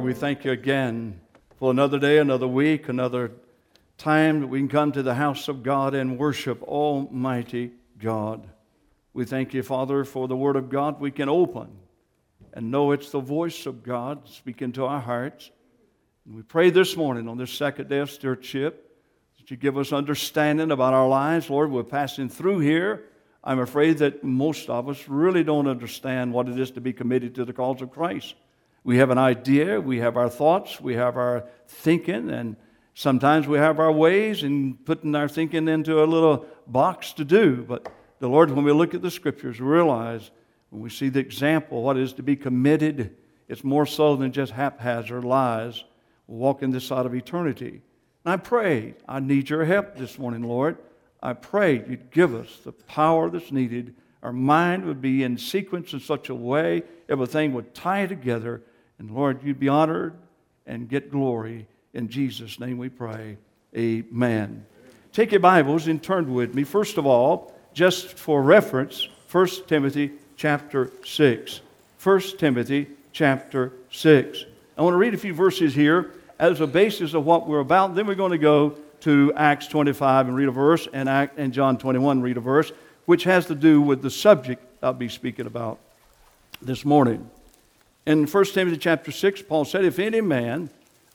we thank you again for another day, another week, another time that we can come to the house of God and worship Almighty God. We thank you, Father, for the Word of God we can open and know it's the voice of God speaking to our hearts. And we pray this morning on this second day of stewardship that you give us understanding about our lives. Lord, we're passing through here. I'm afraid that most of us really don't understand what it is to be committed to the cause of Christ. We have an idea, we have our thoughts, we have our thinking, and sometimes we have our ways and putting our thinking into a little box to do. But the Lord, when we look at the Scriptures, we realize when we see the example, what it is to be committed, it's more so than just haphazard lies walking this side of eternity. And I pray, I need your help this morning, Lord. I pray you'd give us the power that's needed. Our mind would be in sequence in such a way, everything would tie together. And Lord, you'd be honored and get glory. In Jesus' name we pray. Amen. Take your Bibles and turn with me. First of all, just for reference, 1 Timothy chapter 6. 1 Timothy chapter 6. I want to read a few verses here as a basis of what we're about. Then we're going to go to Acts 25 and read a verse, and John 21 read a verse, which has to do with the subject I'll be speaking about this morning. In 1 Timothy chapter 6, Paul said, If any man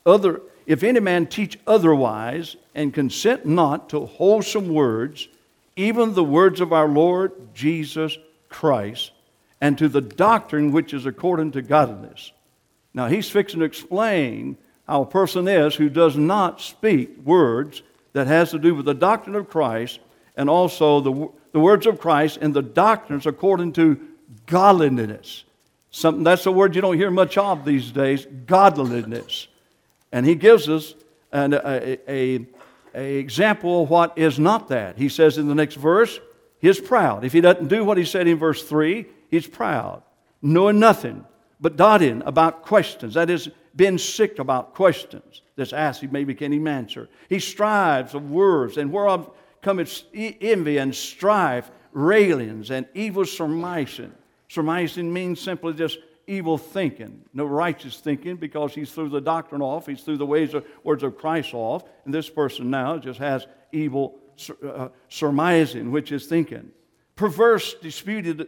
teach otherwise, and consent not to wholesome words, even the words of our Lord Jesus Christ, and to the doctrine which is according to godliness. Now he's fixing to explain how a person is who does not speak words that has to do with the doctrine of Christ, and also the words of Christ and the doctrines according to godliness. That's a word you don't hear much of these days, godliness. And he gives us an example of what is not that. He says in the next verse, he's proud. If he doesn't do what he said in verse 3, he's proud, knowing nothing, but doting about questions. That is, being sick about questions that's asked, he maybe can't even answer. He strives of words, and whereof cometh envy and strife, railings, and evil surmising. Surmising means simply just evil thinking, no righteous thinking, because he's threw the doctrine off, he's threw the words of Christ off, and this person now just has evil surmising, which is thinking. Perverse disputing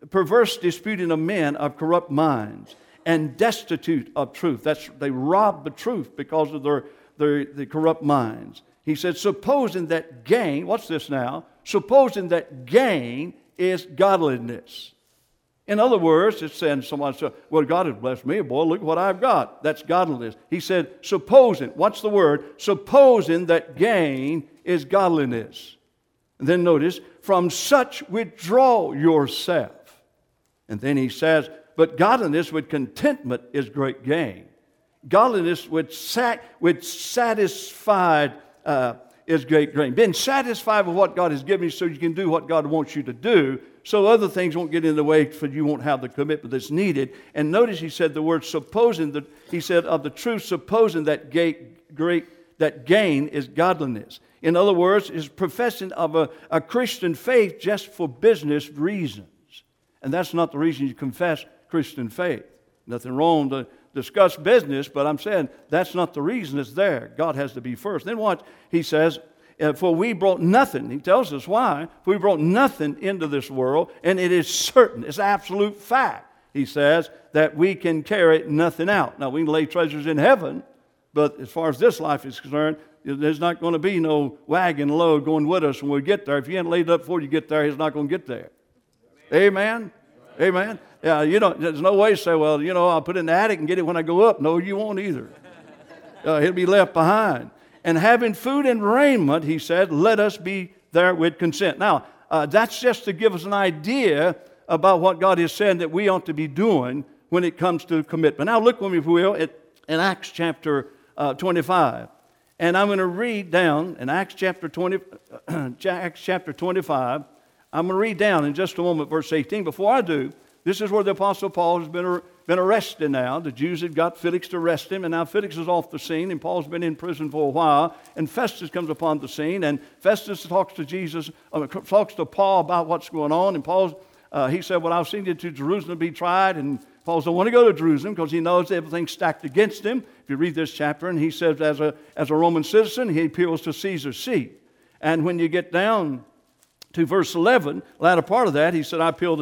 of men of corrupt minds, and destitute of truth. They rob the truth because of their corrupt minds. He said, supposing that gain, what's this now? Supposing that gain is godliness. In other words, it's saying someone said, well, God has blessed me, boy, look what I've got. That's godliness. He said, supposing, what's the word? Supposing that gain is godliness. And then notice, from such withdraw yourself. And then he says, but godliness with contentment is great gain. Godliness with satisfied is great gain. Being satisfied with what God has given you so you can do what God wants you to do, so other things won't get in the way, so you won't have the commitment that's needed. And notice he said the word supposing, that he said of the truth, supposing that gain is godliness. In other words, is professing of a Christian faith just for business reasons. And that's not the reason you confess Christian faith. Nothing wrong to discuss business, but I'm saying that's not the reason it's there. God has to be first. Then what he says, for we brought nothing. He tells us why. We brought nothing into this world, and it is certain, it's absolute fact, he says, that we can carry nothing out. Now, we can lay treasures in heaven, but as far as this life is concerned, there's not going to be no wagon load going with us when we get there. If you ain't laid up before you get there, he's not going to get there. Amen? Amen? Yeah, there's no way to say, well, I'll put it in the attic and get it when I go up. No, you won't either. He'll be left behind. And having food and raiment, he said, let us be there with consent. Now, that's just to give us an idea about what God is saying that we ought to be doing when it comes to commitment. Now, look with me, if you will, in Acts chapter 25. And I'm going to read down in Acts chapter 25. I'm going to read down in just a moment, verse 18. Before I do, this is where the Apostle Paul has been arrested now. The Jews had got Felix to arrest him, and now Felix is off the scene, and Paul's been in prison for a while, and Festus comes upon the scene, and Festus talks to Paul about what's going on, and he said, well, I've seen you to Jerusalem be tried, and Paul doesn't want to go to Jerusalem because he knows everything's stacked against him. If you read this chapter, and he says as a Roman citizen, he appeals to Caesar's seat. And when you get down to verse 11, latter part of that, he said, I appeal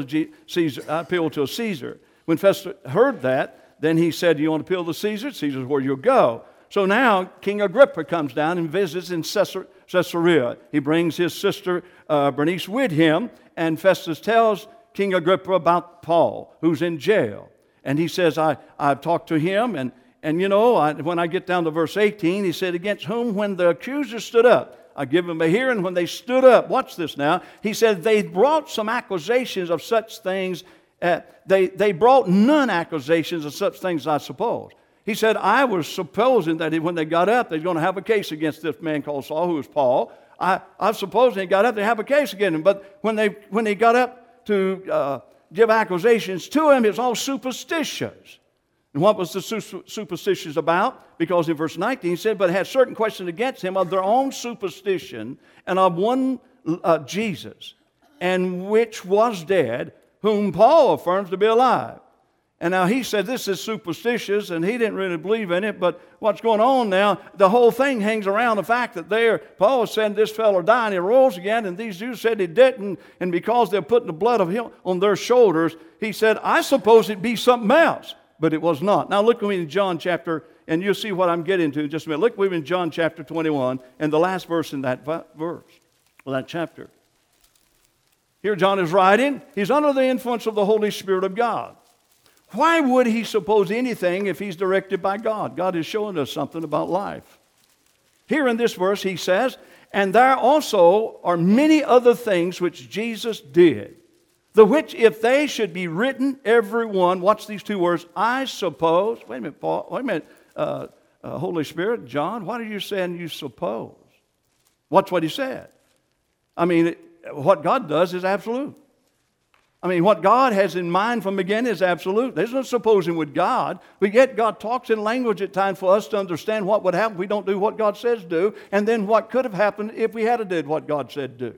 to Caesar. When Festus heard that, then he said, you want to appeal to Caesar? Caesar's where you'll go. So now King Agrippa comes down and visits in Caesarea. He brings his sister Bernice with him, and Festus tells King Agrippa about Paul, who's in jail. And he says, I've talked to him, and when I get down to verse 18, he said, against whom when the accusers stood up, I give them a hearing. When they stood up, watch this now, he said, they brought some accusations of such things. They brought none accusations of such things, I suppose. He said, I was supposing that when they got up, they're going to have a case against this man called Saul, who was Paul. I suppose they got up, they have a case against him. But when they got up to give accusations to him, it's all superstitious. And what was the superstitious about? Because in verse 19 he said, but had certain questions against him of their own superstition, and of one Jesus, and which was dead, whom Paul affirms to be alive. And now he said this is superstitious, and he didn't really believe in it, but what's going on now, the whole thing hangs around the fact that Paul said this fellow died and he rose again, and these Jews said he didn't, and because they're putting the blood of him on their shoulders, he said, I suppose it'd be something else, but it was not. Now look with me in John chapter, and you'll see what I'm getting to in just a minute. Look with me in John chapter 21, and the last verse in that that chapter. Here John is writing, he's under the influence of the Holy Spirit of God. Why would he suppose anything if he's directed by God? God is showing us something about life. Here in this verse he says, and there also are many other things which Jesus did, the which if they should be written, every one, watch these two words, I suppose, wait a minute, Paul, wait a minute, Holy Spirit, John, what are you saying you suppose? Watch what he said. I mean, what God does is absolute. I mean, what God has in mind from the beginning is absolute. There's no supposing with God, but yet God talks in language at times for us to understand what would happen if we don't do what God says do, and then what could have happened if we had did what God said do.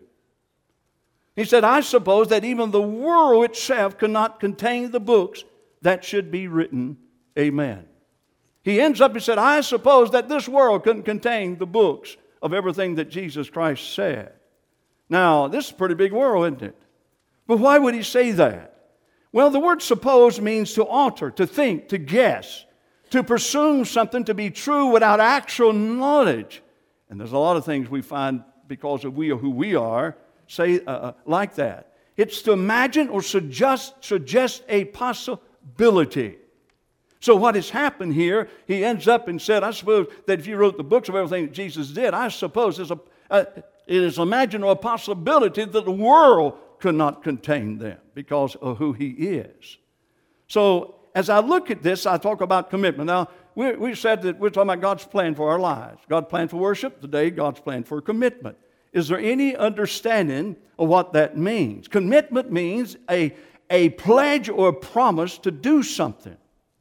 He said, I suppose that even the world itself cannot contain the books that should be written. Amen. He ends up, he said, I suppose that this world couldn't contain the books of everything that Jesus Christ said. Now, this is a pretty big world, isn't it? But why would he say that? Well, the word suppose means to alter, to think, to guess, to presume something to be true without actual knowledge. And there's a lot of things we find because of we are who we are, say like that. It's to imagine or suggest a possibility. So what has happened here, he ends up and said, I suppose that if you wrote the books of everything that Jesus did, I suppose it is imagined or a possibility that the world could not contain them because of who he is. So as I look at this, I talk about commitment. Now, we said that we're talking about God's plan for our lives. God's plan for worship, today God's plan for commitment. Is there any understanding of what that means? Commitment means a pledge or a promise to do something.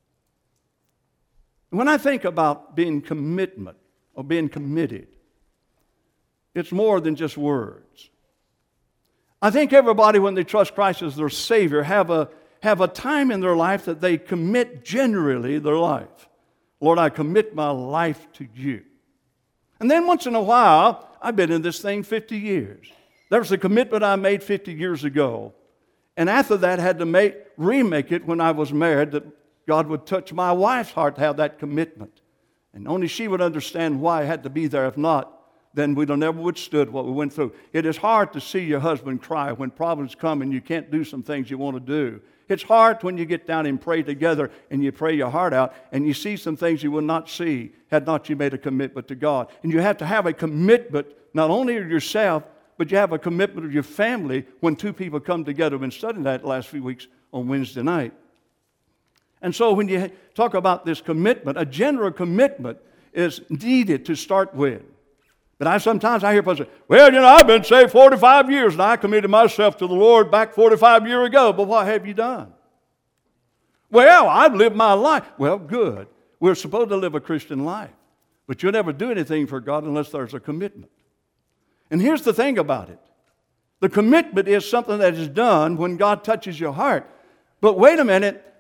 When I think about being commitment or being committed, it's more than just words. I think everybody, when they trust Christ as their Savior, have a time in their life that they commit generally their life. Lord, I commit my life to you. And then once in a while, I've been in this thing 50 years. There was a commitment I made 50 years ago. And after that, I had to remake it when I was married, that God would touch my wife's heart to have that commitment. And only she would understand why I had to be there. If not, then we'd have never withstood what we went through. It is hard to see your husband cry when problems come and you can't do some things you want to do. It's hard when you get down and pray together and you pray your heart out and you see some things you would not see had not you made a commitment to God. And you have to have a commitment not only of yourself, but you have a commitment of your family when two people come together. We've been studying that the last few weeks on Wednesday night. And so when you talk about this commitment, a general commitment is needed to start with. But sometimes I hear people say, well, I've been saved 45 years and I committed myself to the Lord back 45 years ago. But what have you done? Well, I've lived my life. Well, good. We're supposed to live a Christian life. But you'll never do anything for God unless there's a commitment. And here's the thing about it. The commitment is something that is done when God touches your heart. But wait a minute.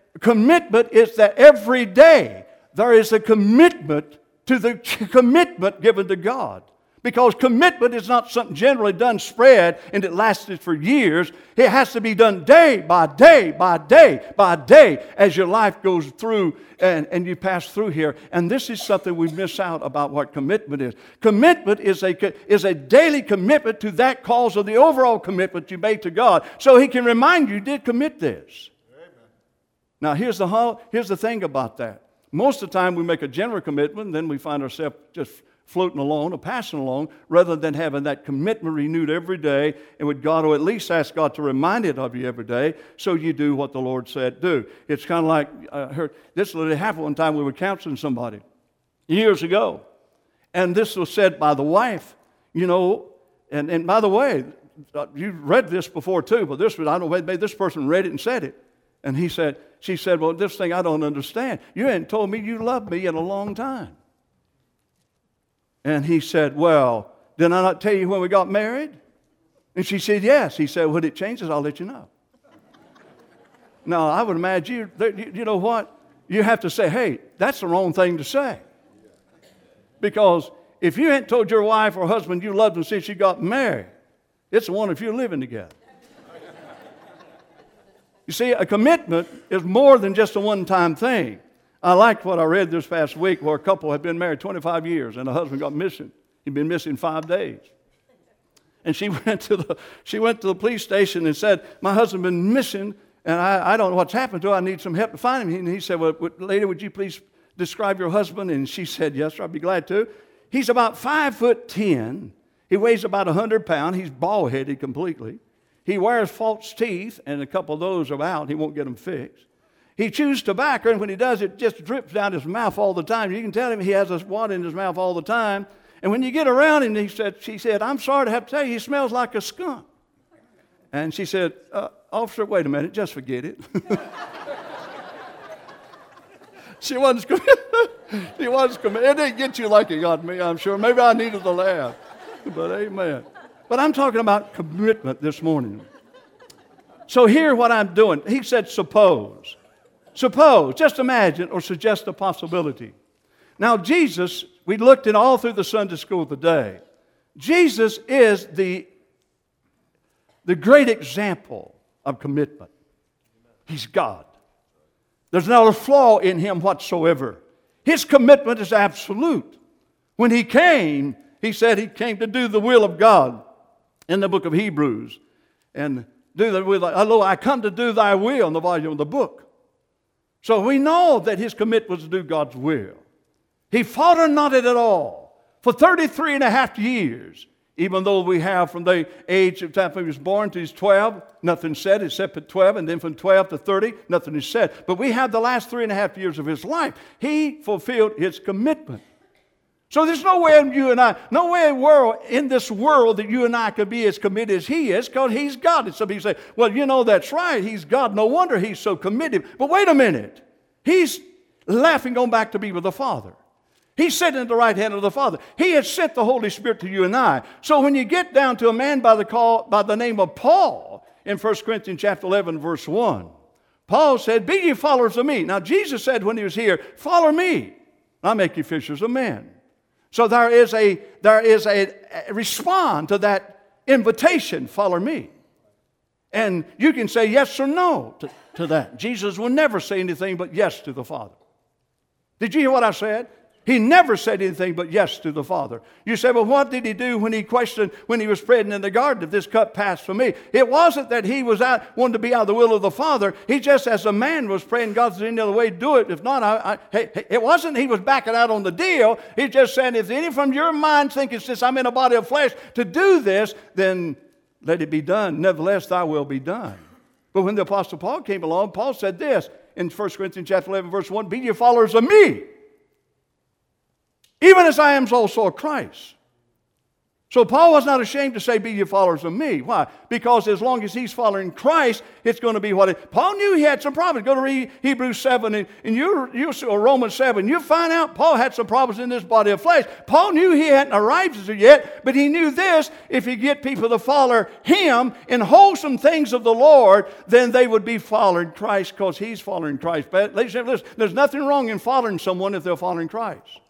commitment is that every day there is a commitment to the commitment given to God. Because commitment is not something generally done, spread, and it lasted for years. It has to be done day by day by day by day as your life goes through and you pass through here. And this is something we miss out about what commitment is. Commitment is a daily commitment to that cause of the overall commitment you made to God. So He can remind you did commit this. Amen. Now here's the thing about that. Most of the time we make a general commitment and then we find ourselves just floating along or passing along rather than having that commitment renewed every day, and with God, or at least ask God to remind it of you every day so you do what the Lord said do. It's kind of like, I heard this literally happened one time. We were counseling somebody years ago, and this was said by the wife, you know, and by the way, you've read this before too, but this was, I don't know, maybe this person read it and said it, and she said, well, this thing I don't understand. You hadn't told me you loved me in a long time. And he said, well, did I not tell you when we got married? And she said, yes. He said, when it changes, I'll let you know. Now, I would imagine, you know what? You have to say, hey, that's the wrong thing to say. Because if you hadn't told your wife or husband you loved them since you got married, it's the one if you're living together. You see, a commitment is more than just a one-time thing. I liked what I read this past week where a couple had been married 25 years and the husband got missing. He'd been missing 5 days. And she went to the police station and said, my husband's been missing and I don't know what's happened to him. I need some help to find him. And he said, well, lady, would you please describe your husband? And she said, yes, sir, I'd be glad to. He's about 5'10". He weighs about 100 pounds. He's bald-headed completely. He wears false teeth, and a couple of those are out. He won't get them fixed. He chews tobacco, and when he does, it just drips down his mouth all the time. You can tell him he has this water in his mouth all the time. And when you get around him, she said, I'm sorry to have to tell you, he smells like a skunk. And she said, officer, wait a minute, just forget it. She wasn't committed. It didn't get you like it got me, I'm sure. Maybe I needed to laugh. But amen. But I'm talking about commitment this morning. So here what I'm doing. He said, suppose. Suppose, just imagine or suggest a possibility. Now Jesus, we looked at all through the Sunday school today. Jesus is the great example of commitment. He's God. There's not a flaw in Him whatsoever. His commitment is absolute. When He came, He said He came to do the will of God in the book of Hebrews. And do the will, lo, I come to do thy will in the volume of the book. So we know that His commitment was to do God's will. He faltered not at all. For 33 and a half years, even though we have from the age of time he was born to his 12, nothing said except at 12, and then from 12 to 30, nothing is said. But we have the last 3.5 years of His life. He fulfilled His commitment. So there's no way in this world that you and I could be as committed as He is, because He's God. And some people say, well, you know, that's right. He's God. No wonder He's so committed. But wait a minute. He's laughing going back to be with the Father. He's sitting at the right hand of the Father. He has sent the Holy Spirit to you and I. So when you get down to a man by the name of Paul in 1 Corinthians chapter 11, verse 1, Paul said, be ye followers of me. Now Jesus said when He was here, follow me. I'll make you fishers of men. So there is a respond to that invitation, follow me. And you can say yes or no to that. Jesus will never say anything but yes to the Father. Did you hear what I said? He never said anything but yes to the Father. You say, well, what did He do when He questioned, when He was praying in the garden, if this cup passed from me? It wasn't that He was wanted to be out of the will of the Father. He just, as a man, was praying, God, is there any other way to do it? If not, it wasn't He was backing out on the deal. He just said, if any from your mind thinking, since I'm in a body of flesh, to do this, then let it be done. Nevertheless, thy will be done. But when the Apostle Paul came along, Paul said this in 1 Corinthians chapter 11, verse 1, be ye followers of me, even as I am also of Christ. So Paul was not ashamed to say, be ye followers of me. Why? Because as long as he's following Christ, it's going to be what it... Paul knew he had some problems. Go to read Hebrews 7 or Romans 7. You find out Paul had some problems in this body of flesh. Paul knew he hadn't arrived yet, but he knew this: if he get people to follow him in wholesome things of the Lord, then they would be following Christ because he's following Christ. But ladies and gentlemen, there's nothing wrong in following someone if they're following Christ.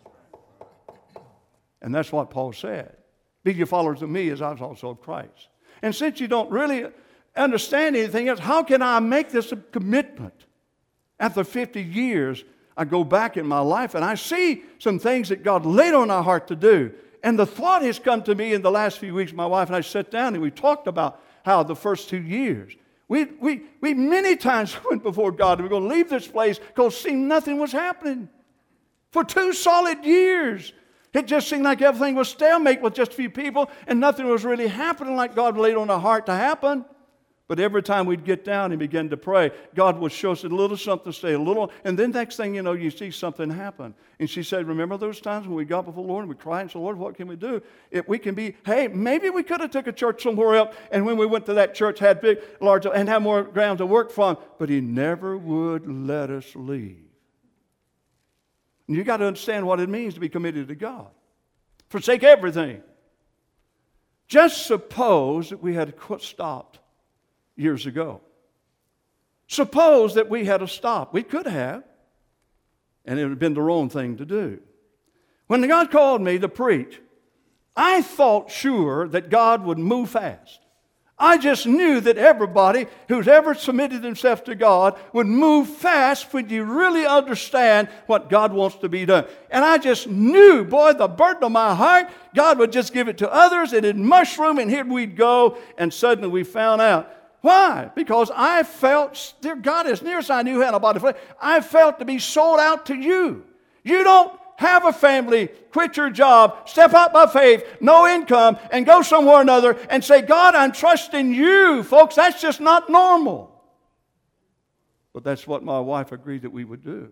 And that's what Paul said. Be ye followers of me as I was also of Christ. And since you don't really understand anything else, how can I make this a commitment? After 50 years, I go back in my life and I see some things that God laid on our heart to do. And the thought has come to me in the last few weeks. My wife and I sat down and we talked about how the first 2 years, we many times went before God. We're going to leave this place because it seemed nothing was happening. For 2 solid years. It just seemed like everything was stalemate with just a few people and nothing was really happening like God laid on our heart to happen. But every time we'd get down and begin to pray, God would show us a little something, say a little, and then next thing you know, you see something happen. And she said, remember those times when we got before the Lord and we cried and said, Lord, what can we do? If we can be, hey, maybe we could have took a church somewhere else, and when we went to that church, had big, large, and had more ground to work from, but He never would let us leave. And you got to understand what it means to be committed to God. Forsake everything. Just suppose that we had stopped years ago. Suppose that we had stopped. We could have. And it would have been the wrong thing to do. When God called me to preach, I thought sure that God would move fast. I just knew that everybody who's ever submitted themselves to God would move fast when you really understand what God wants to be done. And I just knew, boy, the burden of my heart, God would just give it to others, and it'd mushroom, and here we'd go, and suddenly we found out. Why? Because I felt, dear God, as near as I knew how to body flesh, I felt to be sold out to you. You don't have a family, quit your job, step out by faith, no income, and go somewhere or another and say, God, I'm trusting you. Folks, that's just not normal. But that's what my wife agreed that we would do.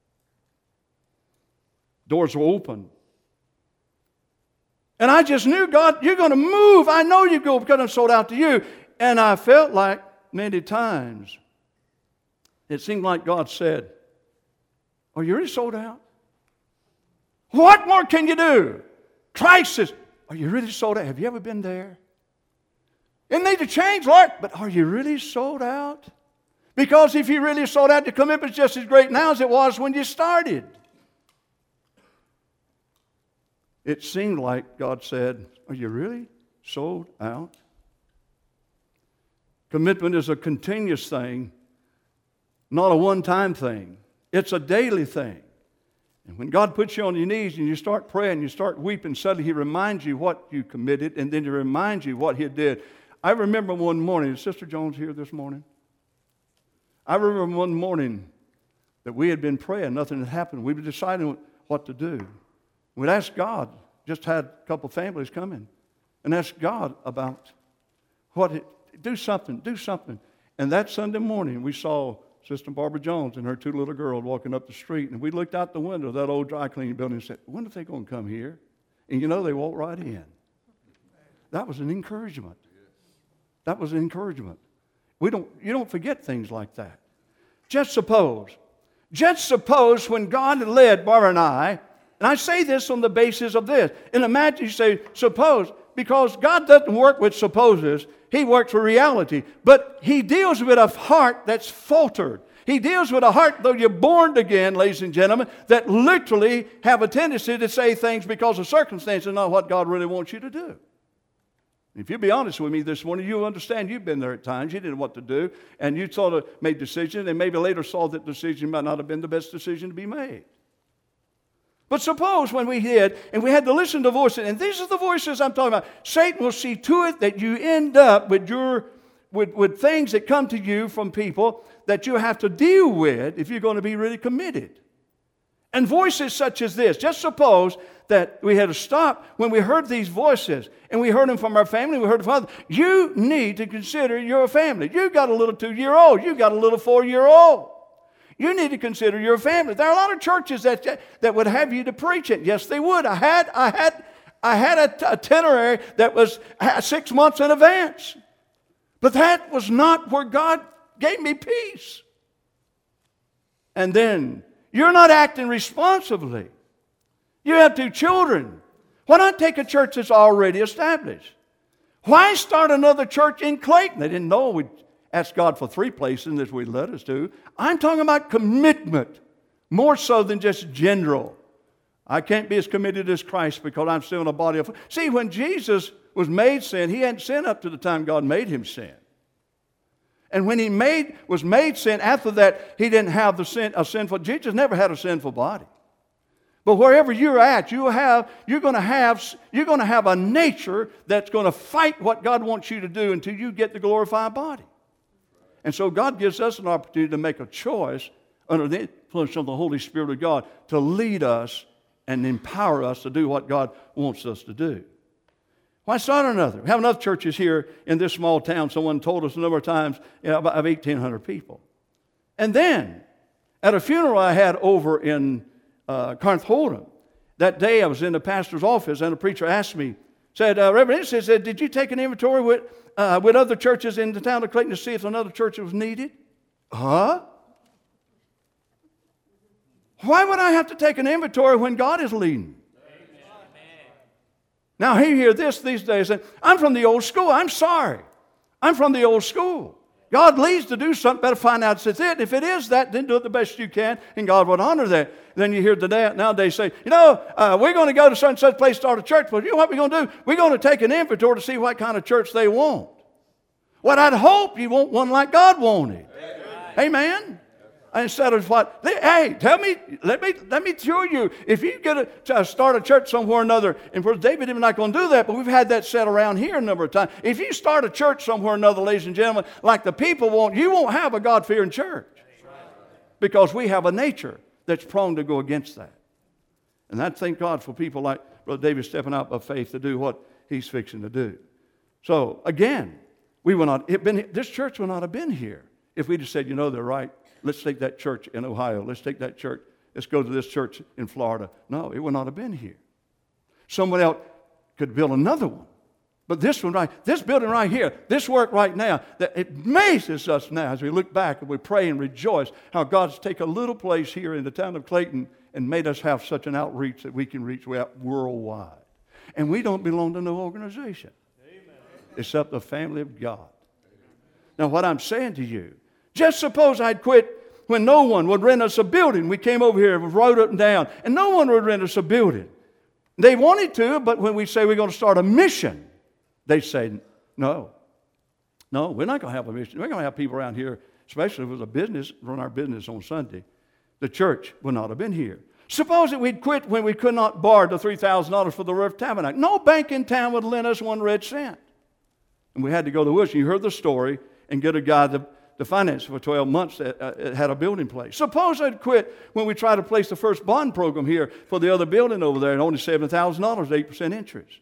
Doors were open. And I just knew, God, you're going to move. I know you go because I'm sold out to you. And I felt like many times it seemed like God said, are you really sold out? What more can you do? Crisis. Are you really sold out? Have you ever been there? It needs to change, Lord. But are you really sold out? Because if you really sold out, the commitment's just as great now as it was when you started. It seemed like God said, are you really sold out? Commitment is a continuous thing, not a one-time thing. It's a daily thing. And when God puts you on your knees and you start praying, you start weeping, suddenly He reminds you what you committed, and then He reminds you what He did. I remember one morning, is Sister Jones here this morning? I remember one morning that we had been praying, nothing had happened. We were deciding what to do. We'd asked God, just had a couple families come in, and asked God about do something. And that Sunday morning, we saw Sister Barbara Jones and her 2 little girls walking up the street, and we looked out the window of that old dry cleaning building and said, I wonder if they're going to come here. And you know, they walked right in. That was an encouragement. That was an encouragement. You don't forget things like that. Just suppose when God led Barbara and I say this on the basis of this, and imagine you say, suppose, because God doesn't work with supposes, He works with reality. But He deals with a heart that's faltered. He deals with a heart, though you're born again, ladies and gentlemen, that literally have a tendency to say things because of circumstances, not what God really wants you to do. If you'll be honest with me this morning, you'll understand you've been there at times. You didn't know what to do, and you sort of made decisions, and maybe later saw that decision might not have been the best decision to be made. But suppose when we did, and we had to listen to voices, and these are the voices I'm talking about. Satan will see to it that you end up with things that come to you from people that you have to deal with if you're going to be really committed. And voices such as this. Just suppose that we had to stop when we heard these voices, and we heard them from our family, we heard them from others. You need to consider your family. You got a little 2-year-old. You got a little 4-year-old. You need to consider your family. There are a lot of churches that would have you to preach it. Yes, they would. I I had an itinerary that was 6 months in advance. But that was not where God gave me peace. And then, you're not acting responsibly. You have 2 children. Why not take a church that's already established? Why start another church in Clayton? They didn't know we'd ask God for 3 places that we'd led us to. I'm talking about commitment, more so than just general. I can't be as committed as Christ because I'm still in a body of... See, when Jesus was made sin, he hadn't sinned up to the time God made him sin. And when he was made sin, after that, he didn't have a sinful... Jesus never had a sinful body. But wherever you're at, you're going to have a nature that's going to fight what God wants you to do until you get the glorified body. And so God gives us an opportunity to make a choice under the influence of the Holy Spirit of God to lead us and empower us to do what God wants us to do. Why start another? We have enough churches here in this small town. Someone told us a number of times of 1,800 people. And then, at a funeral I had over in Corinth Hold'em, that day I was in the pastor's office and the preacher asked me, said, Reverend Ennis said, did you take an inventory with other churches in the town of Clayton to see if another church was needed? Huh? Why would I have to take an inventory when God is leading? Amen. Now, you hear this these days, and I'm from the old school. I'm sorry. I'm from the old school. God leads to do something, better find out if it's it. If it is that, then do it the best you can, and God would honor that. Then you hear nowadays say, we're going to go to such and such place, start a church, but you know what we're going to do? We're going to take an inventory to see what kind of church they want. Well, I'd hope you want one like God wanted. Amen? Instead of what, hey, let me tell you, if you get to start a church somewhere or another, and for David, we're not going to do that, but we've had that said around here a number of times. If you start a church somewhere or another, ladies and gentlemen, like the people want, you won't have a God-fearing church. Because we have a nature that's prone to go against that. And I thank God for people like Brother David stepping out by faith to do what he's fixing to do. So, again, this church would not have been here if we'd have said, they're right. Let's take that church in Ohio. Let's take that church. Let's go to this church in Florida. No, it would not have been here. Someone else could build another one. But this building right here, this work right now, that it amazes us now as we look back and we pray and rejoice how God's taken a little place here in the town of Clayton and made us have such an outreach that we can reach worldwide. And we don't belong to no organization. Amen. Except the family of God. Now what I'm saying to you, just suppose I'd quit when no one would rent us a building. We came over here and rode up and down, and no one would rent us a building. They wanted to, but when we say we're going to start a mission, they say, no, we're not going to have a mission. We're going to have people around here, especially if it was a business, run our business on Sunday. The church would not have been here. Suppose that we'd quit when we could not borrow the $3,000 for the roof tabernacle. No bank in town would lend us 1 red cent. And we had to go to Wilson. You heard the story, and get a guy to finance for 12 months that had a building place. Suppose I'd quit when we tried to place the first bond program here for the other building over there and only $7,000, 8% interest.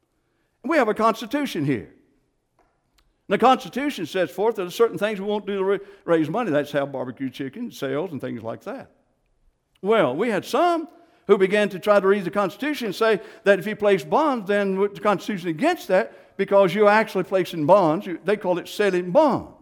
We have a constitution here. And the constitution sets forth that there are certain things we won't do to raise money. That's how barbecue chicken, sales, and things like that. Well, we had some who began to try to read the constitution and say that if you place bonds, then the constitution is against that because you're actually placing bonds. They call it selling bonds.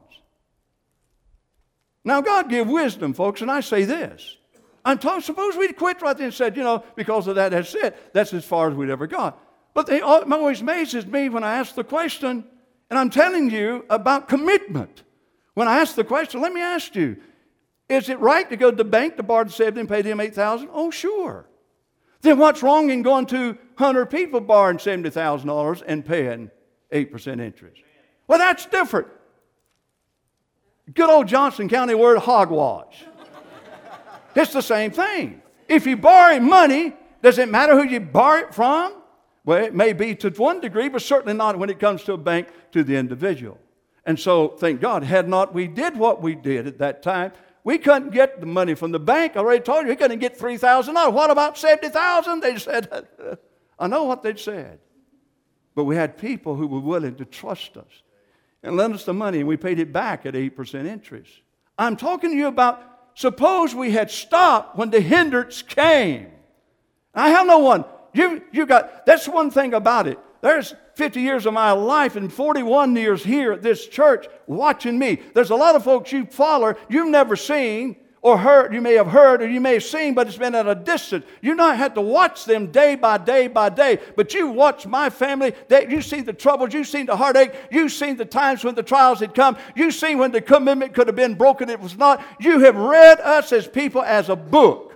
Now, God give wisdom, folks, and I say this. Suppose we'd quit right there and said, because of that, that's it. That's as far as we'd ever got. But it always amazes me when I ask the question, and I'm telling you about commitment. When I ask the question, let me ask you, is it right to go to the bank to borrow the $7,000 and pay them $8,000? Oh, sure. Then what's wrong in going to 100 people borrowing $70,000 and paying 8% interest? Well, that's different. Good old Johnson County word, hogwash. It's the same thing. If you borrow money, does it matter who you borrow it from? Well, it may be to one degree, but certainly not when it comes to a bank, to the individual. And so, thank God, had not we did what we did at that time, we couldn't get the money from the bank. I already told you, we couldn't get $3,000. What about $70,000? They said, I know what they'd said. But we had people who were willing to trust us and lend us the money, and we paid it back at 8% interest. I'm talking to you about, suppose we had stopped when the hindrance came. I have no one That's one thing about it. There's 50 years of my life and 41 years here at this church watching me. There's a lot of folks you follow, you've never seen or heard. You may have heard or you may have seen, but it's been at a distance. You not have to watch them day by day by day, but you watch my family. You've seen the troubles. You've seen the heartache. You've seen the times when the trials had come. You've seen when the commitment could have been broken. It was not. You have read us as people as a book.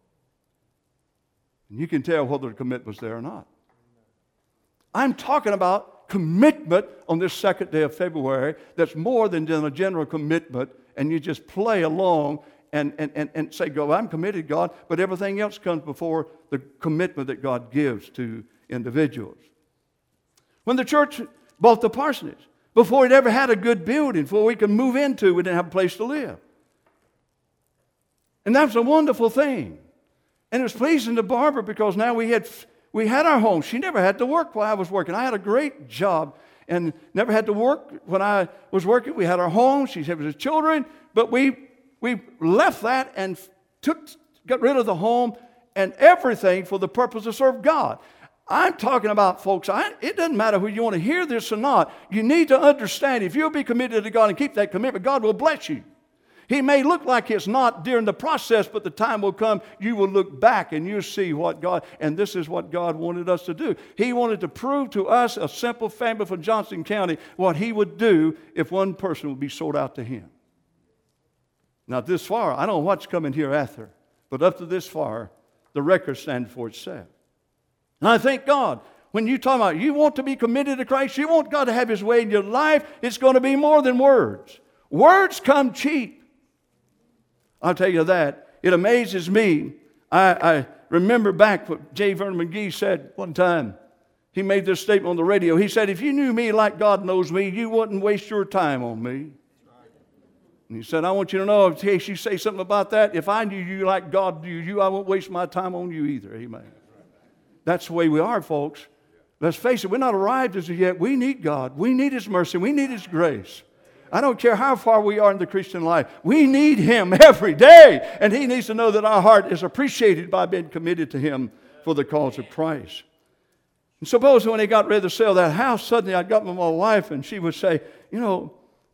And you can tell whether the commitment was there or not. I'm talking about commitment on this second day of February that's more than a general commitment, and you just play along and say, "God, I'm committed, God," but everything else comes before the commitment that God gives to individuals. When the church bought the parsonage, before it ever had a good building, before we could move into, we didn't have a place to live. And that was a wonderful thing. And it was pleasing to Barbara because now we had our home. She never had to work while I was working. I had a great job and never had to work when I was working. We had our home. She had her children, but we left that and got rid of the home and everything for the purpose to serve God. I'm talking about, folks, it doesn't matter whether you want to hear this or not. You need to understand, if you'll be committed to God and keep that commitment, God will bless you. He may look like it's not during the process, but the time will come, you will look back and you'll see what God, and this is what God wanted us to do. He wanted to prove to us, a simple family from Johnson County, what He would do if one person would be sold out to Him. Now, this far, I don't know what's coming hereafter, but up to this far, the record stands for itself. And I thank God, when you talk about you want to be committed to Christ, you want God to have His way in your life, it's going to be more than words. Words come cheap. I'll tell you that. It amazes me. I remember back what J. Vernon McGee said one time. He made this statement on the radio. He said, "If you knew me like God knows me, you wouldn't waste your time on me." And he said, "I want you to know, in case you say something about that, if I knew you like God knew you, I won't waste my time on you either." Amen. That's the way we are, folks. Let's face it, we're not arrived as yet. We need God. We need His mercy. We need His grace. I don't care how far we are in the Christian life. We need Him every day. And He needs to know that our heart is appreciated by being committed to Him for the cause of Christ. And suppose when they got ready to sell that house, suddenly I got with my wife and she would say, where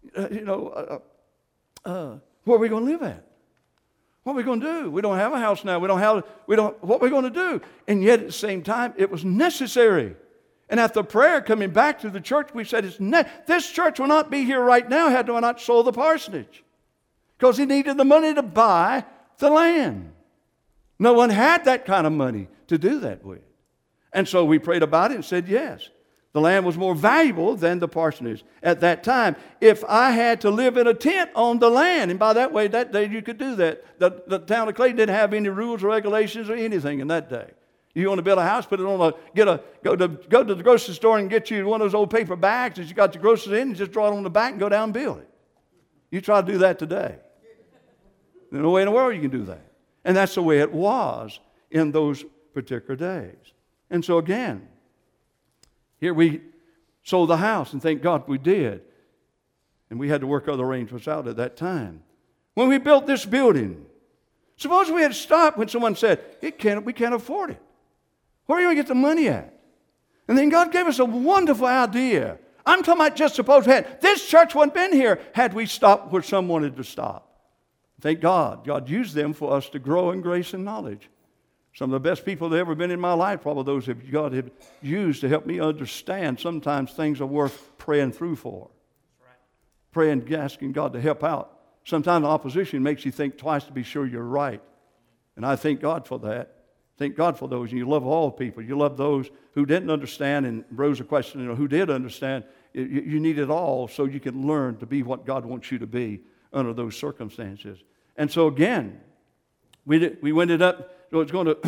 are we going to live at? What are we going to do? We don't have a house now. What are we going to do? And yet at the same time, it was necessary. And after prayer coming back to the church, we said, this church will not be here right now had I not sold the parsonage. Because he needed the money to buy the land. No one had that kind of money to do that with. And so we prayed about it and said yes. The land was more valuable than the parsonage at that time. If I had to live in a tent on the land, and by that way, that day you could do that. The town of Clayton didn't have any rules or regulations or anything in that day. You want to build a house, put it on go to the grocery store and get you one of those old paper bags that you got your groceries in and just draw it on the back and go down and build it. You try to do that today. There's no way in the world you can do that. And that's the way it was in those particular days. And so again, here we sold the house, and thank God we did. And we had to work other arrangements out at that time. When we built this building, suppose we had stopped when someone said, we can't afford it. Where are you going to get the money at? And then God gave us a wonderful idea. I'm talking about just suppose this church wouldn't have been here had we stopped where some wanted to stop. Thank God. God used them for us to grow in grace and knowledge. Some of the best people that have ever been in my life, probably those that God have used to help me understand sometimes things are worth praying through for. Right. Praying, asking God to help out. Sometimes opposition makes you think twice to be sure you're right. And I thank God for that. Thank God for those. And you love all people. You love those who didn't understand and rose a question, who did understand. You need it all so you can learn to be what God wants you to be under those circumstances. And so again, we ended up, so it's going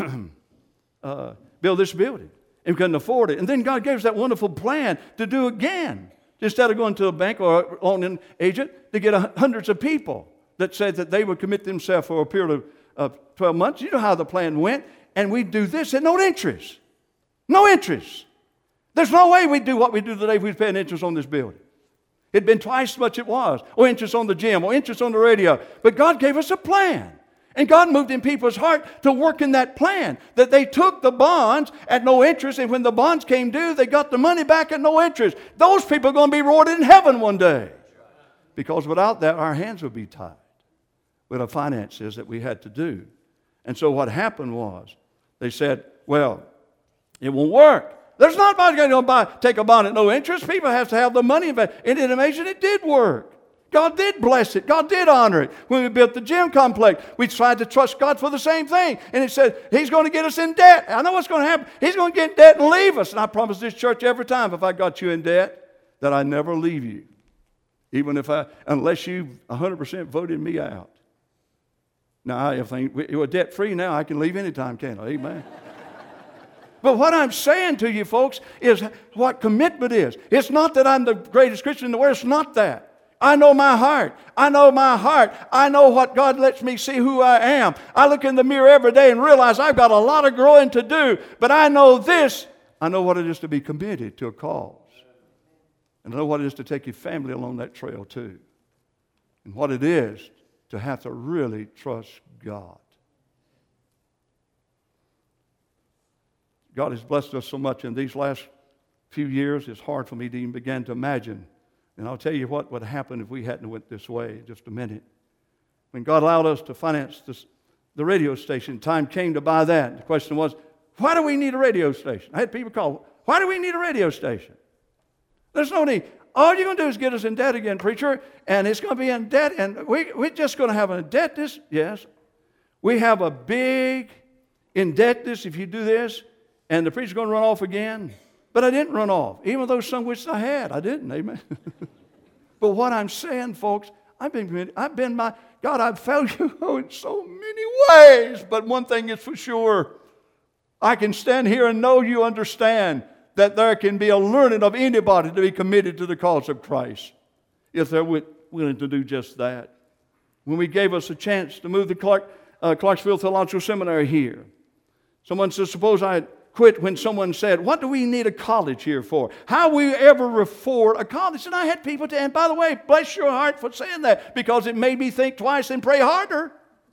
to build this building. And we couldn't afford it. And then God gave us that wonderful plan to do again. Instead of going to a bank or a loan agent to get hundreds of people that said that they would commit themselves for a period of 12 months. You know how the plan went. And we do this at no interest. No interest. There's no way we'd do what we do today if we was paying interest on this building. It'd been twice as much it was. Or interest on the gym. Or interest on the radio. But God gave us a plan. And God moved in people's heart to work in that plan, that they took the bonds at no interest, and when the bonds came due, they got the money back at no interest. Those people are going to be rewarded in heaven one day. Because without that, our hands would be tied with the finances that we had to do. And so what happened was, they said, well, it won't work. There's not nobody going to take a bond at no interest. People have to have the money. Isn't it amazing? It did work. God did bless it. God did honor it. When we built the gym complex, we tried to trust God for the same thing. And it said, He's going to get us in debt. I know what's going to happen. He's going to get in debt and leave us. And I promise this church every time, if I got you in debt, that I never leave you. Unless you 100% voted me out. Now, if we're debt-free now, I can leave anytime, can't I? Amen. But what I'm saying to you folks is what commitment is. It's not that I'm the greatest Christian in the world. It's not that. I know my heart. I know my heart. I know what God lets me see who I am. I look in the mirror every day and realize I've got a lot of growing to do. But I know this. I know what it is to be committed to a cause. And I know what it is to take your family along that trail too. And what it is to have to really trust God. God has blessed us so much in these last few years, it's hard for me to even begin to imagine. And I'll tell you what would happen if we hadn't went this way in just a minute. When God allowed us to finance the radio station, time came to buy that. The question was, why do we need a radio station? I had people call, why do we need a radio station? There's no need. All you're going to do is get us in debt again, preacher, and it's going to be in debt, and we're just going to have an indebtedness. Yes. We have a big indebtedness if you do this. And the preacher's going to run off again. But I didn't run off. Even though some wished I had. I didn't. Amen. But what I'm saying, folks, I've failed you in so many ways. But one thing is for sure. I can stand here and know you understand that there can be a learning of anybody to be committed to the cause of Christ. If they're willing to do just that. When we gave us a chance to move the Clarksville Theological Seminary here. Someone says, suppose I had quit when someone said, what do we need a college here for? How we ever afford a college? And I had people and by the way, bless your heart for saying that, because it made me think twice and pray harder.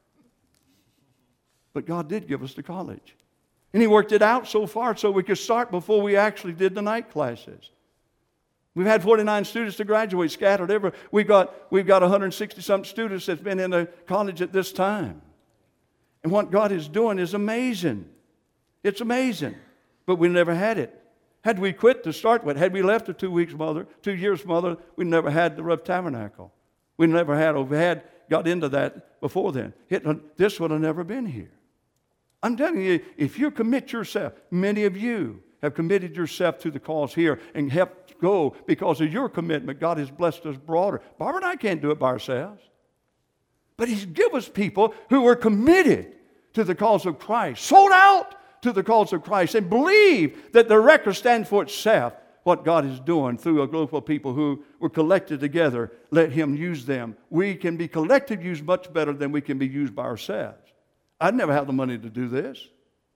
But God did give us the college. And He worked it out so far so we could start before we actually did the night classes. We've had 49 students to graduate, scattered everywhere. We've got 160-something students that's been in the college at this time. And what God is doing is amazing. It's amazing. But we never had it. Had we quit to start with, had we left for 2 years, Mother, we never had the Rough Tabernacle. We never had, got into that before then. This would have never been here. I'm telling you, if you commit yourself, many of you have committed yourself to the cause here and helped go because of your commitment. God has blessed us broader. Barbara and I can't do it by ourselves. But He's given us people who are committed to the cause of Christ, sold out to the cause of Christ, and believe that the record stands for itself. What God is doing through a group of people who were collected together, let Him use them. We can be collectively used much better than we can be used by ourselves. I'd never have the money to do this.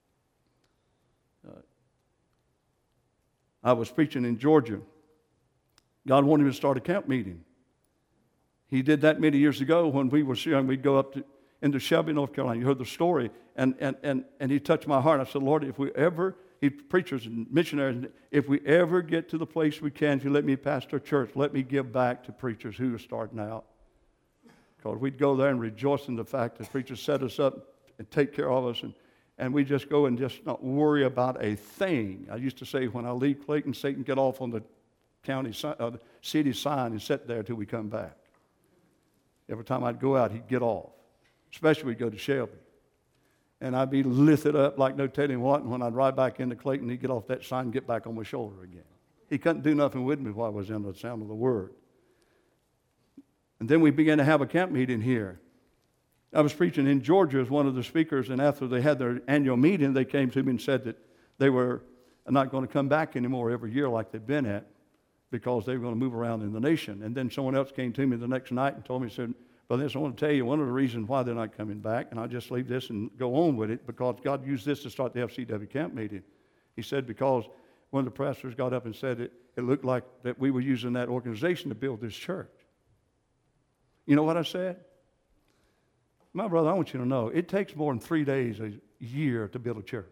I was preaching in Georgia. God wanted me to start a camp meeting. He did that many years ago when we were young. We'd go up into Shelby, North Carolina. You heard the story. And He touched my heart. I said, Lord, if we ever, preachers and missionaries, if we ever get to the place we can, if you let me pastor a church, let me give back to preachers who are starting out. Because we'd go there and rejoice in the fact that preachers set us up and take care of us. And we just go and just not worry about a thing. I used to say, when I leave Clayton, Satan get off on the city sign and sit there until we come back. Every time I'd go out, he'd get off. Especially we'd go to Shelby. And I'd be lifted up like no telling what. And when I'd ride back into Clayton, he'd get off that sign and get back on my shoulder again. He couldn't do nothing with me while I was in the sound of the word. And then we began to have a camp meeting here. I was preaching in Georgia as one of the speakers, and after they had their annual meeting, they came to me and said that they were not going to come back anymore every year like they'd been at because they were going to move around in the nation. And then someone else came to me the next night and told me, said, Brother, I want to tell you one of the reasons why they're not coming back, and I'll just leave this and go on with it, because God used this to start the FCW camp meeting. He said because one of the pastors got up and said it looked like that we were using that organization to build this church. You know what I said? My brother, I want you to know, it takes more than 3 days a year to build a church.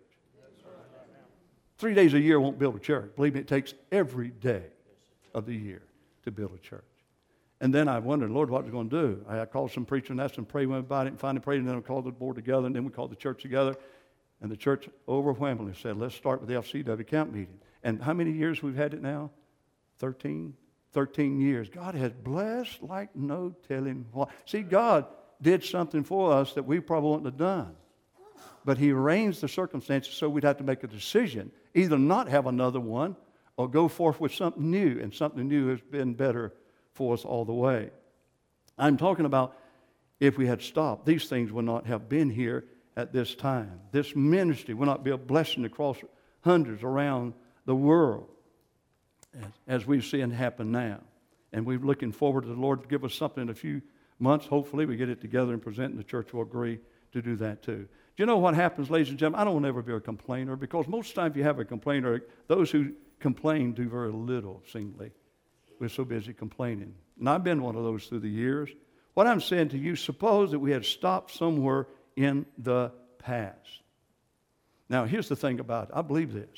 3 days a year won't build a church. Believe me, it takes every day of the year to build a church. And then I wondered, Lord, what was I going to do? I called some preacher and asked them to pray about it and finally prayed, and then I called the board together, and then we called the church together. And the church overwhelmingly said, let's start with the FCW camp meeting. And how many years we've had it now? 13? 13 years. God has blessed like no telling what. See, God did something for us that we probably wouldn't have done. But He arranged the circumstances so we'd have to make a decision, either not have another one or go forth with something new. And something new has been better for us all the way. I'm talking about if we had stopped, these things would not have been here at this time. This ministry will not be a blessing across hundreds around the world as we've seen happen now. And we're looking forward to the Lord to give us something in a few months. Hopefully we get it together and present, and the church will agree to do that too. Do you know what happens, ladies and gentlemen? I don't want to ever be a complainer, because most times you have a complainer, those who complain do very little, seemingly. We're so busy complaining. And I've been one of those through the years. What I'm saying to you, suppose that we had stopped somewhere in the past. Now, here's the thing about it. I believe this.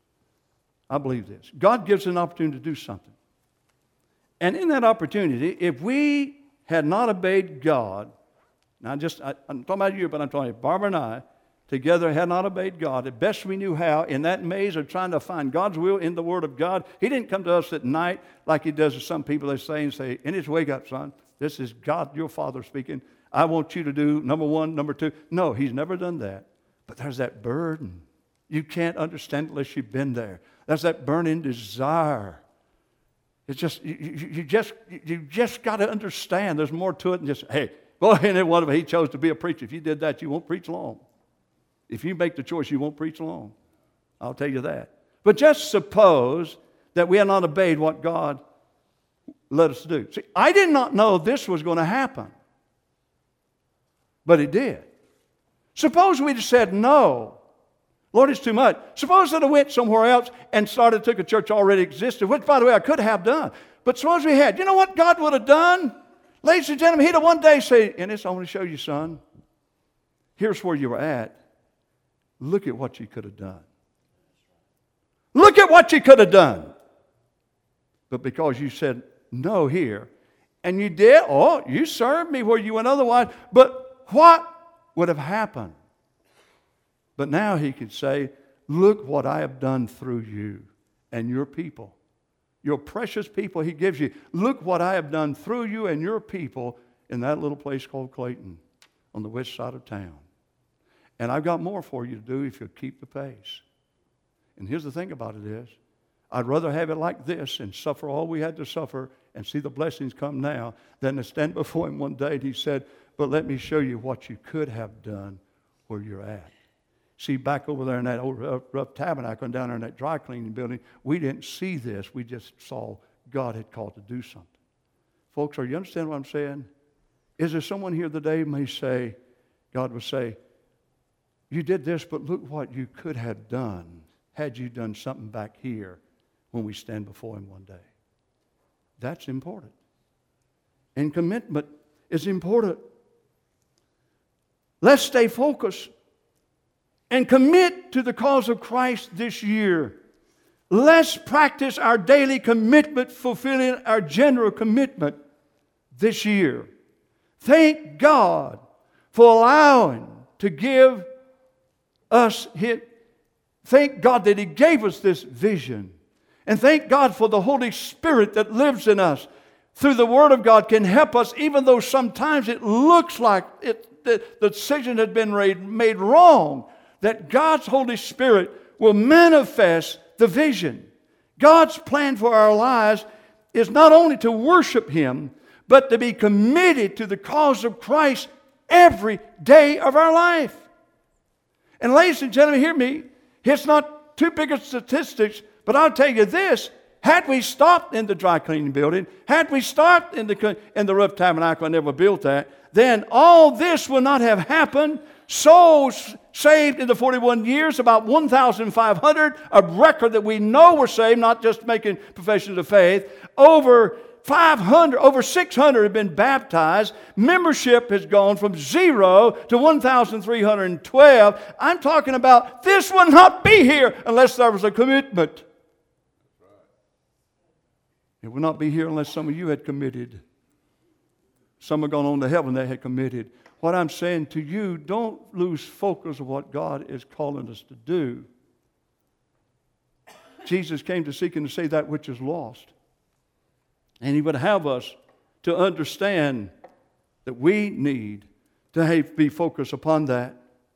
God gives an opportunity to do something. And in that opportunity, if we had not obeyed God, now I'm talking about you, but I'm talking about Barbara and I, together had not obeyed God, the best we knew how, in that maze of trying to find God's will in the Word of God. He didn't come to us at night like He does to some people. They say, and it's wake up, son. This is God, your Father, speaking. I want you to do number one, number two. No, He's never done that. But there's that burden. You can't understand it unless you've been there. There's that burning desire. It's just, you just got to understand there's more to it than just, hey, go ahead and one of them, he chose to be a preacher. If you did that, you won't preach long. If you make the choice, you won't preach long. I'll tell you that. But just suppose that we had not obeyed what God led us to do. See, I did not know this was going to happen. But it did. Suppose we'd have said no. Lord, it's too much. Suppose that I went somewhere else and took a church already existed, which, by the way, I could have done. But suppose we had. You know what God would have done? Ladies and gentlemen, He'd have one day say, and this I want to show you, son. Here's where you were at. Look at what you could have done. Look at what you could have done. But because you said no here, and you did, you served me where you went otherwise, but what would have happened? But now He could say, look what I have done through you and your people. Your precious people He gives you. Look what I have done through you and your people in that little place called Clayton on the west side of town. And I've got more for you to do if you'll keep the pace. And here's the thing about it is, I'd rather have it like this and suffer all we had to suffer and see the blessings come now than to stand before Him one day and He said, but let me show you what you could have done where you're at. See, back over there in that old rough tabernacle and down there in that dry cleaning building, we didn't see this. We just saw God had called to do something. Folks, are you understand what I'm saying? Is there someone here today who may say, God would say, you did this, but look what you could have done had you done something back here when we stand before Him one day. That's important. And commitment is important. Let's stay focused and commit to the cause of Christ this year. Let's practice our daily commitment, fulfilling our general commitment this year. Thank God for allowing to give us His. Thank God that He gave us this vision. And thank God for the Holy Spirit that lives in us through the Word of God can help us, even though sometimes it looks like the decision had been made wrong, that God's Holy Spirit will manifest the vision. God's plan for our lives is not only to worship Him, but to be committed to the cause of Christ every day of our life. And ladies and gentlemen, hear me. It's not too big of statistics, but I'll tell you this. Had we stopped in the dry cleaning building, had we stopped in the rough tabernacle and never built that, then all this would not have happened. Souls saved in the 41 years, about 1,500, a record that we know were saved, not just making professions of faith. Over over 600 have been baptized. Membership has gone from 0 to 1,312. I'm talking about this will not be here unless there was a commitment. It will not be here unless some of you had committed. Some have gone on to heaven, they had committed. What I'm saying to you, don't lose focus of what God is calling us to do. Jesus came to seek and to save that which is lost. And He would have us to understand that we need to be focused upon that.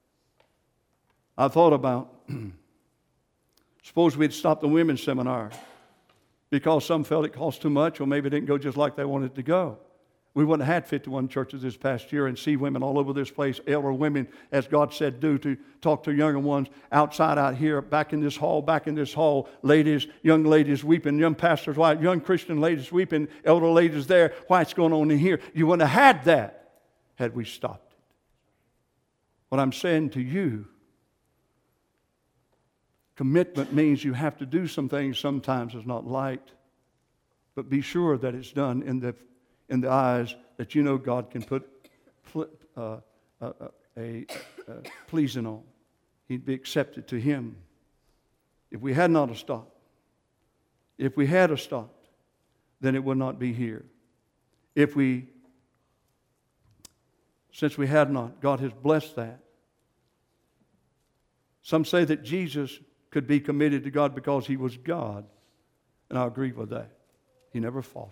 I thought about, suppose we'd stopped the women's seminar because some felt it cost too much or maybe it didn't go just like they wanted it to go. We wouldn't have had 51 churches this past year and see women all over this place, elder women, as God said, do to talk to younger ones outside out here, back in this hall, ladies, young ladies weeping, young pastors, white, young Christian ladies weeping, elder ladies there, what's going on in here. You wouldn't have had that had we stopped it. What I'm saying to you, commitment means you have to do some things sometimes it's not liked, but be sure that it's done in the eyes that you know God can put pleasing on. He'd be accepted to Him. If we had not stopped, then it would not be here. Since we had not, God has blessed that. Some say that Jesus could be committed to God because He was God, and I agree with that. He never faltered.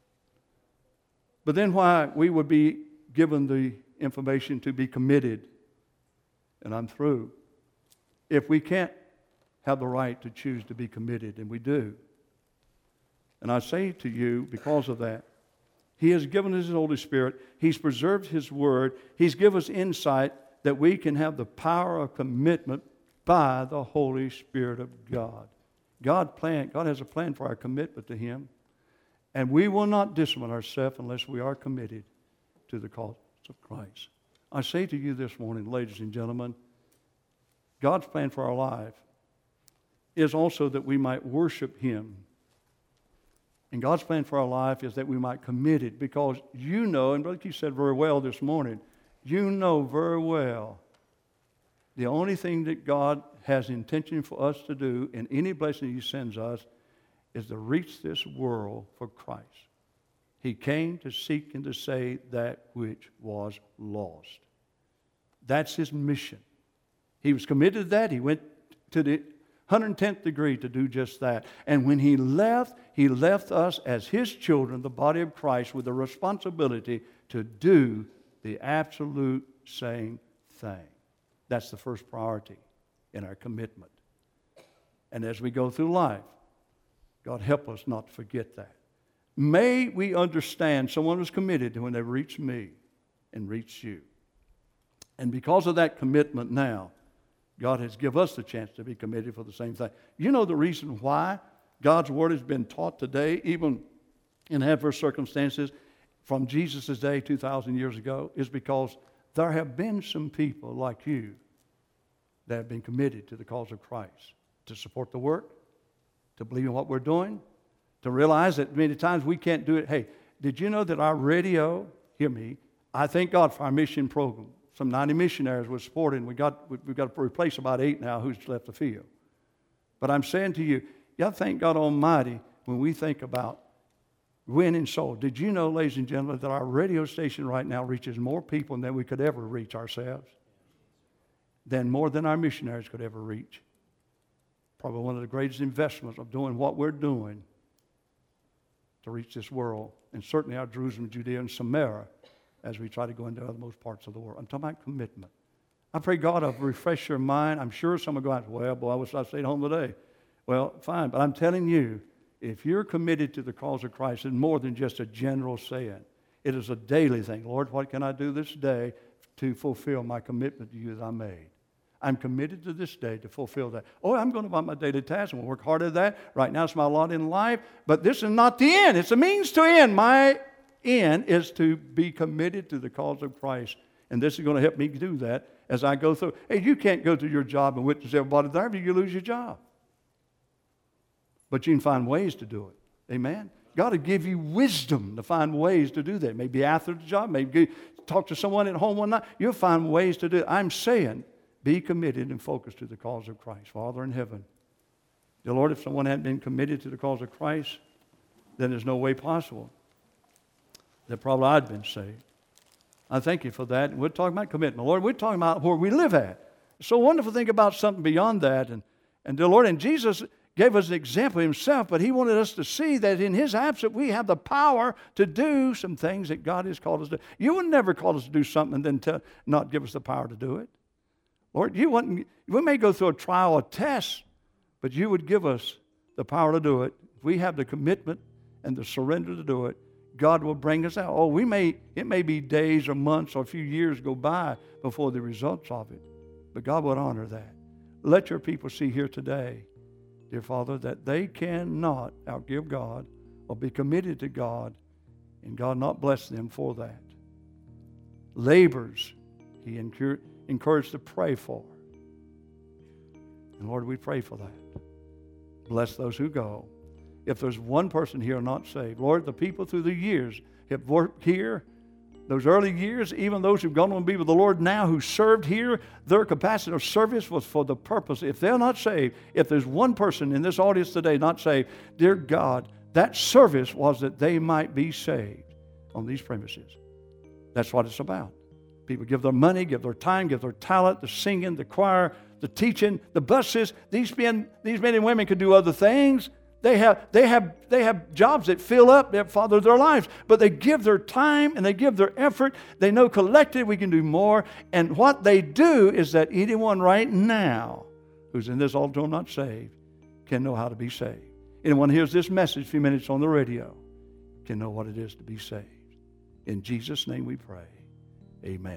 But then why we would be given the information to be committed, and I'm through, if we can't have the right to choose to be committed, and we do. And I say to you, because of that, He has given us His Holy Spirit. He's preserved His Word. He's given us insight that we can have the power of commitment by the Holy Spirit of God. God has a plan for our commitment to Him. And we will not discipline ourselves unless we are committed to the cause of Christ. I say to you this morning, ladies and gentlemen, God's plan for our life is also that we might worship Him. And God's plan for our life is that we might commit it, because you know, and Brother Keith said very well this morning, you know very well the only thing that God has intention for us to do in any blessing He sends us is to reach this world for Christ. He came to seek and to save that which was lost. That's His mission. He was committed to that. He went to the 110th degree to do just that. And when He left us as His children, the body of Christ, with the responsibility to do the absolute same thing. That's the first priority in our commitment. And as we go through life, God help us not to forget that. May we understand someone was committed when they reached me and reached you. And because of that commitment now, God has given us the chance to be committed for the same thing. You know the reason why God's Word has been taught today, even in adverse circumstances, from Jesus' day 2,000 years ago, is because there have been some people like you that have been committed to the cause of Christ, to support the work, to believe in what we're doing, to realize that many times we can't do it. Hey, did you know that our radio, hear me, I thank God for our mission program. Some 90 missionaries were supported, and we've got to replace about 8 now who's left the field. But I'm saying to you, thank God Almighty when we think about winning souls. Did you know, ladies and gentlemen, that our radio station right now reaches more people than we could ever reach ourselves? More than our missionaries could ever reach. Probably one of the greatest investments of doing what we're doing to reach this world, and certainly our Jerusalem, Judea, and Samaria, as we try to go into othermost parts of the world. I'm talking about commitment. I pray God will refresh your mind. I'm sure some will go out, well, boy, I wish I stayed home today. Well, fine, but I'm telling you, if you're committed to the cause of Christ, it's more than just a general saying. It is a daily thing. Lord, what can I do this day to fulfill my commitment to you that I made? I'm committed to this day to fulfill that. Oh, I'm going about my daily task. I'm going to work hard at that. Right now it's my lot in life. But this is not the end. It's a means to end. My end is to be committed to the cause of Christ. And this is going to help me do that as I go through. Hey, you can't go to your job and witness everybody there, but you lose your job. But you can find ways to do it. Amen? got to give you wisdom to find ways to do that. Maybe after the job, maybe talk to someone at home one night. You'll find ways to do it. I'm saying, be committed and focused to the cause of Christ. Father in heaven, dear Lord, if someone hadn't been committed to the cause of Christ, then there's no way possible that probably I'd been saved. I thank you for that. And we're talking about commitment. Lord, we're talking about where we live at. It's so wonderful to think about something beyond that. And dear Lord, and Jesus gave us an example himself, but he wanted us to see that in his absence we have the power to do some things that God has called us to do. You would never call us to do something and then not give us the power to do it. Lord, we may go through a trial or test, but you would give us the power to do it. If we have the commitment and the surrender to do it, God will bring us out. Oh, it may be days or months or a few years go by before the results of it, but God would honor that. Let your people see here today, dear Father, that they cannot outgive God or be committed to God, and God not bless them for that. Labors, he encouraged to pray for. And Lord, we pray for that. Bless those who go. If there's one person here not saved, Lord, the people through the years have worked here, those early years, even those who've gone on to be with the Lord now who served here, their capacity of service was for the purpose. If they're not saved, if there's one person in this audience today not saved, dear God, that service was that they might be saved on these premises. That's what it's about. People give their money, give their time, give their talent, the singing, the choir, the teaching, the buses. These men and women could do other things. They have jobs that fill up, Father, their lives. But they give their time and they give their effort. They know collectively we can do more. And what they do is that anyone right now who's in this auditorium not saved can know how to be saved. Anyone hears this message a few minutes on the radio can know what it is to be saved. In Jesus' name we pray. Amen.